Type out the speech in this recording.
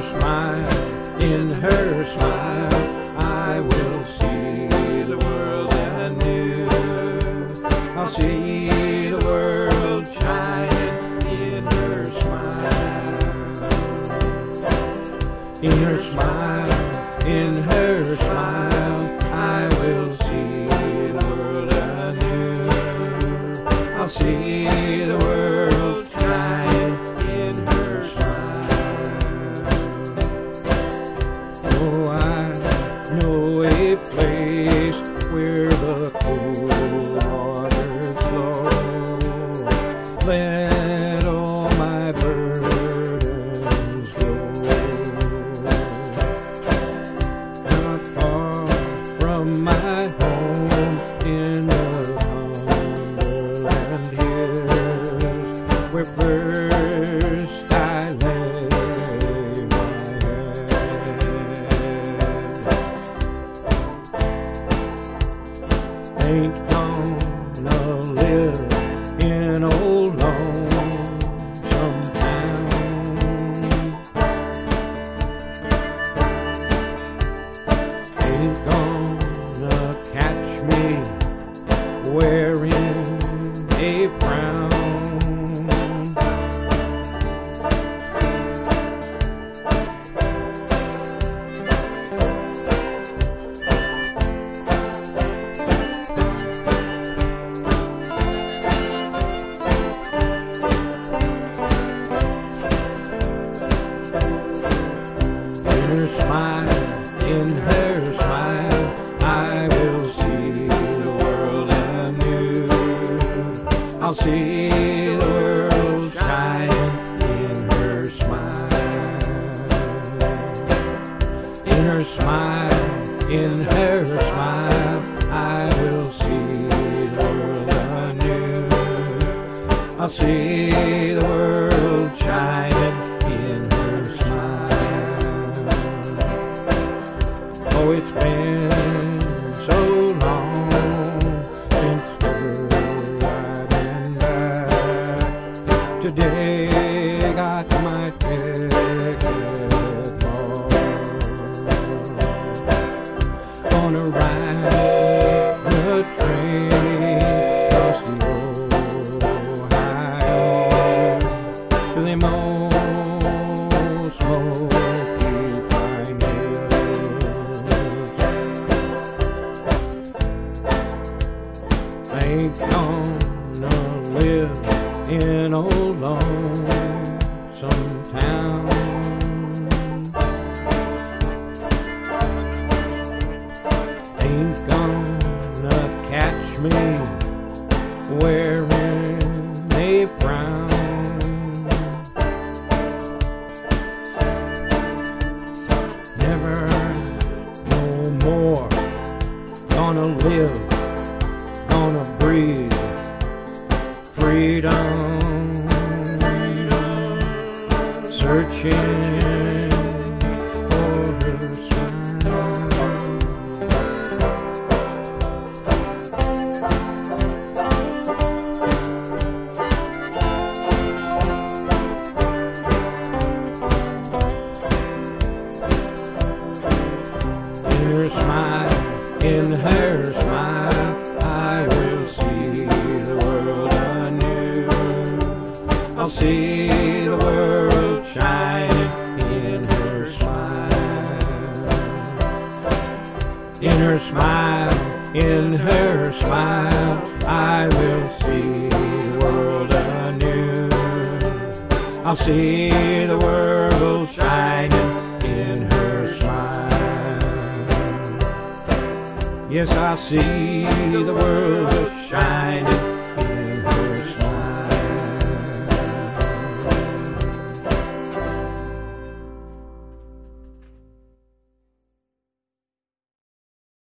smile, in her smile, I will see the world anew. I'll see the world shining in her smile. In her smile, in her smile, I will see the world anew. I'll see the world shining in her smile. Oh, I know a place where the cool waters flow. Let all my burdens go. Not far from my home in the Cumberland Hills, where first I lay my head. Ain't gonna live in old lonesome town. Ain't gonna catch me wearing a frown. In her smile, in her smile, I will see the world anew. I'll see the world shining in her smile. In her smile, in her smile, I will see the world anew. I'll see the world shining in her smile. Oh, it's been so long since her I've been back. Today got my ticket bought. Gonna ride the train across the Ohio to them old smoky pine hills. Ain't gonna live in old lonesome town. Ain't gonna catch me wearing a frown. Never no more gonna live, gonna breathe freedom. Searching for her smile. In her smile, in her smile, I will see the world anew. I'll see the world shining in her smile. In her smile, in her smile, I will see the world anew. I'll see the world shining in her smile. Yes, I see the world shining